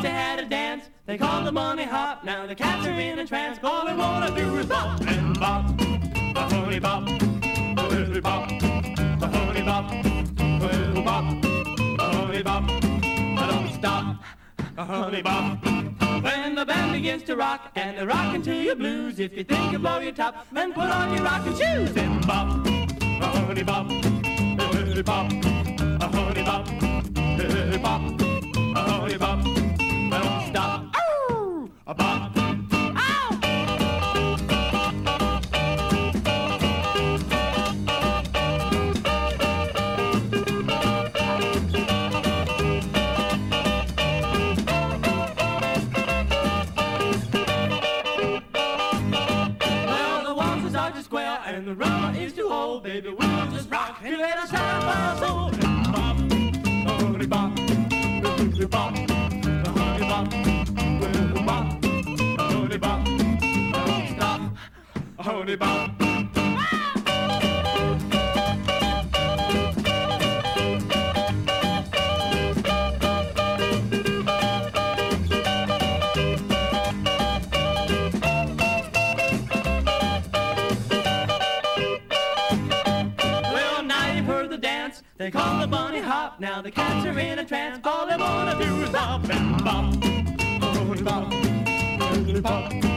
they had a dance, they called the money hop. Now the cats are in a trance, all they wanna do is bop and bop. A honey bop, a little bop, a honey bop, a little bop, a honey bop. I don't stop, a honey bop. When the band begins to rock and they're rocking to your blues, if you think you blow your top, then put on your rocking shoes and bop. A honey bop, a little bop, a honey bop, a little bop, a honey bop. I don't stop, ow, a bop. And the rubber is too old, baby, we'll just rock and let us have our soul. Bop, a honey bop, a honey bop, a honey bop, a bop, a honey bop, don't stop, a honey bop. They call the bunny hop, now the cats are in a trance. All they wanna do is bop and bop, oh, bop, bop.